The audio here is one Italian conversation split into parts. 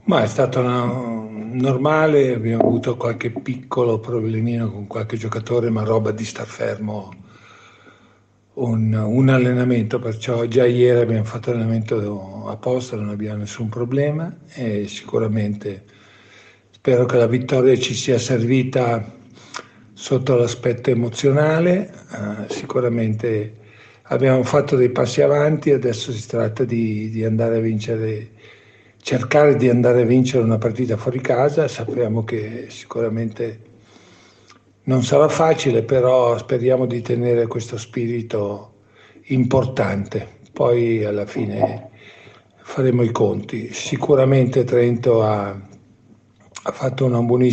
Ma è stato normale, abbiamo avuto qualche piccolo problemino con qualche giocatore, ma roba di star fermo un allenamento, perciò già ieri abbiamo fatto l'allenamento apposta, non abbiamo nessun problema e sicuramente spero che la vittoria ci sia servita sotto l'aspetto emozionale. Sicuramente abbiamo fatto dei passi avanti, adesso si tratta di andare a vincere, cercare di andare a vincere una partita fuori casa. Sappiamo che sicuramente non sarà facile, però speriamo di tenere questo spirito importante. Poi alla fine faremo i conti. Sicuramente Trento ha fatto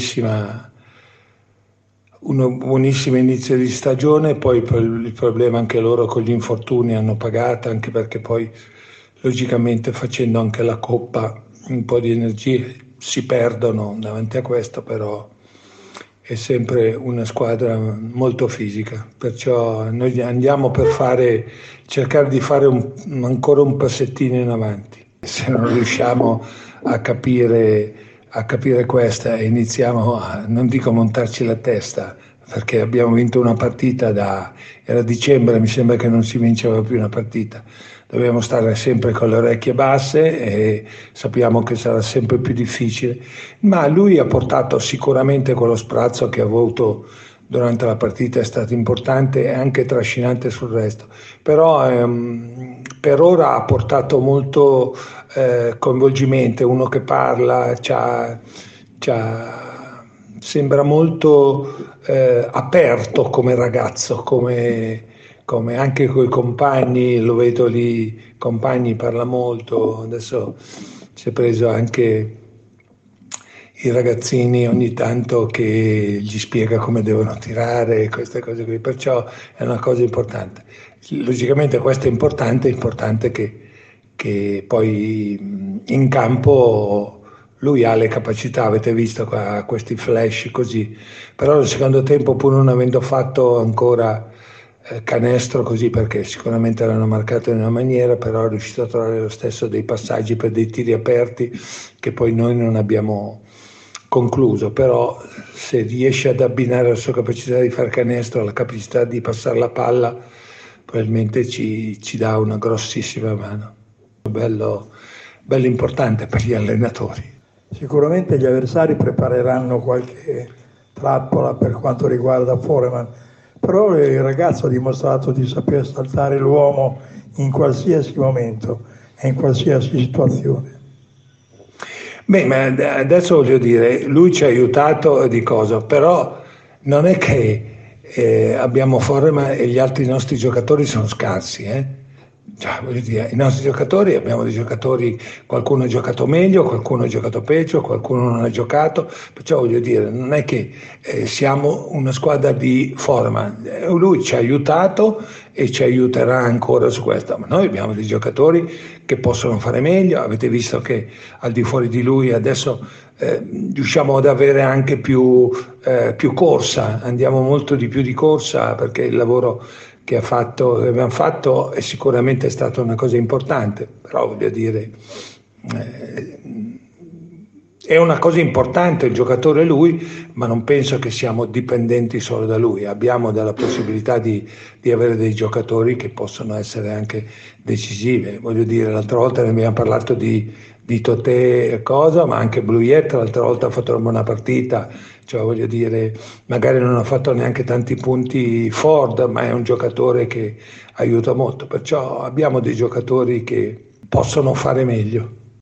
un buonissimo inizio di stagione, poi il problema anche loro con gli infortuni hanno pagato, anche perché poi logicamente facendo anche la Coppa un po' di energie si perdono davanti a questo, però è sempre una squadra molto fisica, perciò noi andiamo per cercare di fare ancora un passettino in avanti. Se non riusciamo a capire questa e iniziamo a, non dico montarci la testa, perché abbiamo vinto una partita era dicembre, mi sembra che non si vinceva più una partita. Dobbiamo stare sempre con le orecchie basse e sappiamo che sarà sempre più difficile, ma lui ha portato sicuramente quello sprazzo che ha avuto durante la partita, è stato importante e anche trascinante sul resto, però per ora ha portato molto coinvolgimento, uno che parla, sembra molto aperto come ragazzo, come anche con i compagni, lo vedo lì, compagni parla molto, adesso si è preso anche i ragazzini ogni tanto che gli spiega come devono tirare, queste cose qui, perciò è una cosa importante. Logicamente questo è importante che poi in campo lui ha le capacità, avete visto qua, questi flash così, però nel secondo tempo pur non avendo fatto ancora canestro così, perché sicuramente l'hanno marcato in una maniera, però è riuscito a trovare lo stesso dei passaggi per dei tiri aperti che poi noi non abbiamo concluso, però se riesce ad abbinare la sua capacità di fare canestro alla capacità di passare la palla, probabilmente ci dà una grossissima mano. Bello importante per gli allenatori. Sicuramente gli avversari prepareranno qualche trappola per quanto riguarda Foreman, però il ragazzo ha dimostrato di saper saltare l'uomo in qualsiasi momento e in qualsiasi situazione. Beh, ma adesso voglio dire, lui ci ha aiutato di cosa, però non è che abbiamo Foreman e gli altri nostri giocatori sono scarsi, Cioè, voglio dire, i nostri giocatori, abbiamo dei giocatori, qualcuno ha giocato meglio, qualcuno ha giocato peggio, qualcuno non ha giocato, perciò voglio dire, non è che siamo una squadra di Foreman, lui ci ha aiutato e ci aiuterà ancora su questo, ma noi abbiamo dei giocatori che possono fare meglio, avete visto che al di fuori di lui adesso riusciamo ad avere anche più corsa, andiamo molto di più di corsa perché il lavoro che abbiamo fatto è sicuramente stata una cosa importante, però voglio dire, è una cosa importante, il giocatore è lui, ma non penso che siamo dipendenti solo da lui, abbiamo della possibilità di avere dei giocatori che possono essere anche decisivi. Voglio dire, l'altra volta ne abbiamo parlato di Totè e cosa, ma anche Bluiet l'altra volta ha fatto una buona partita, cioè voglio dire, magari non ha fatto neanche tanti punti Ford, ma è un giocatore che aiuta molto, perciò abbiamo dei giocatori che possono fare meglio.